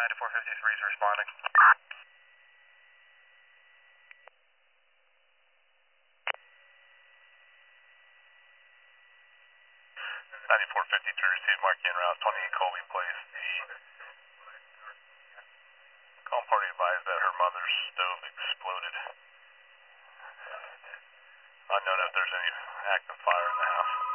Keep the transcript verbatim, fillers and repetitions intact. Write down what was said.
ninety-four fifty-three is responding. ninety-four fifty-three received marking en route twenty-eight Colby Place. The call party advised that her mother's stove exploded. Unknown if there's any active fire in the house.